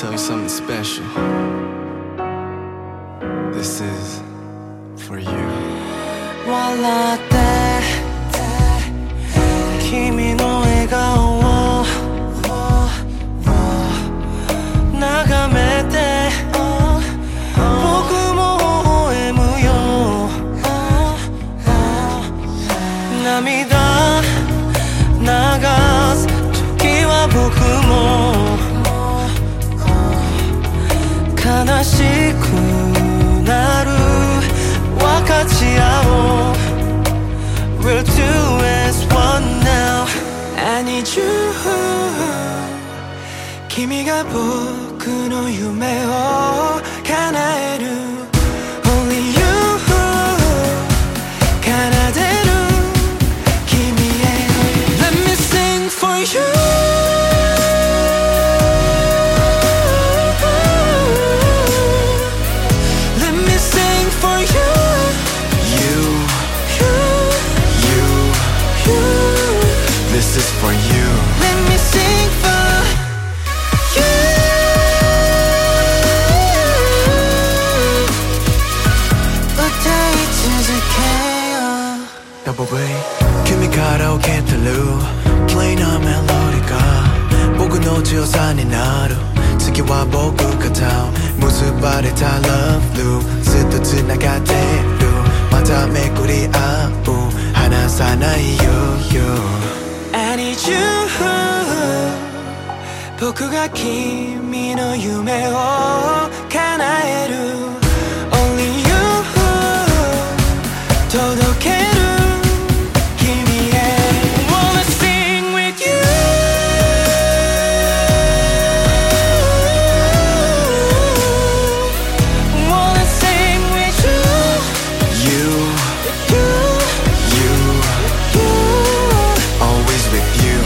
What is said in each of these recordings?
tell you something special. This is for you. 笑って君の笑顔を眺めて僕も微笑むよ。涙流す時は僕も悲しくなる。分かち合おう We're two as one now. I need you 君が僕の夢を叶える Only you 奏でる君へ Let me sing for you. Let me sing for you. This is for you. Let me sing for you. 歌い続けよう Double way 君から受け取る Plain なメロディが僕の強さになる。次は僕が歌う結ばれた Love Loop ずっと繋がってる。まためくり合う離さないよ I need you 僕が君の夢を叶える Only you 届ける君へ Wanna sing with you. Wanna sing with you. Always with you.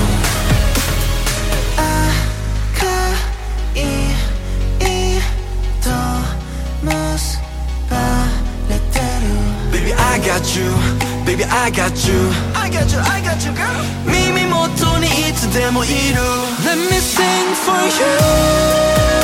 赤い糸結ばれてる Baby I got you Baby I got you I got you, I got you, girl 耳元にいつでもいる Let me sing for you.